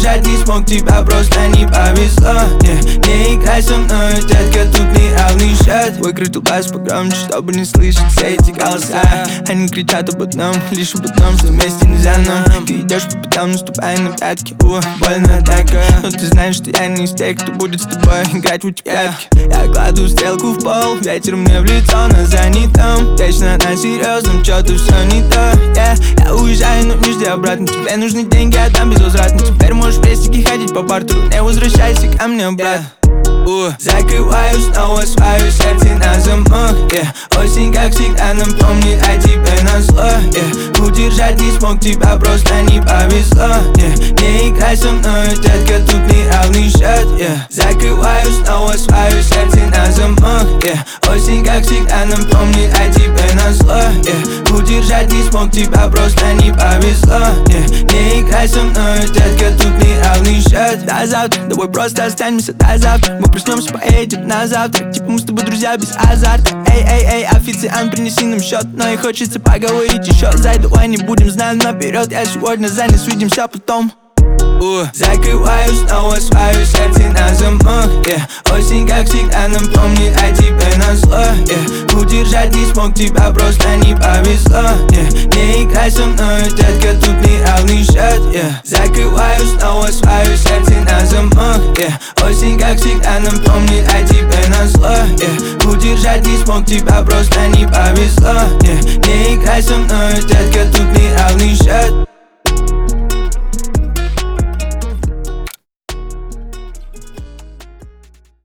удержать не смог, тебя просто не повезло. Не играй со мной, детка, тут неравный счет. Выкрутил бас погромче, чтобы не слышать все эти голоса. Они кричат об одном, лишь об одном, что вместе нельзя нам. Ты идешь по пятам, наступая на пятки, больно так. Но ты знаешь, что я не из тех, кто будет с тобой играть в эти пятки. Я кладу стрелку в пол, ветер мне в лицо на занятом. Вечно на серьезном, чё-то все не то. Я уезжаю, но не жди обратно. Тебе нужны деньги, отдам безвозвратно. Теперь можешь в пестике ходить по бартеру. Не возвращайся ко мне, брат. Закрываю снова свое сердце на замок. Осень, как всегда, напомнит о тебе назло. Удержать не смог, тебя просто не повезло. Не играй со мной, детка, тут неравный счет. Закрываю снова свое сердце на замок. Осень, как всегда, напомнит о тебе назло. Удержать не смог, тебя просто не повезло. Не играй со мной, детка, тут неравный счет. До завтра, давай просто останемся до завтра. Мы проснемся, поедем на завтрак. Типа мы с тобой друзья без азарта. Эй, официант, принеси нам счет. Но и хочется поговорить еще. Давай не будем знать наперед. Я сегодня занят, свидимся потом. Закрываю снова свое сердце на замок. Осень, как всегда, напомнит о тебе назло. Удержать не смог, тебя просто не повезло. Не играй со мной, детка, тут неравный счет. Закрываю снова свое сердце на замок. Осень, как всегда, напомнит о тебе назло. Удержать не смог, тебя просто не повезло. Не играй со мной, детка, тут неравный счет.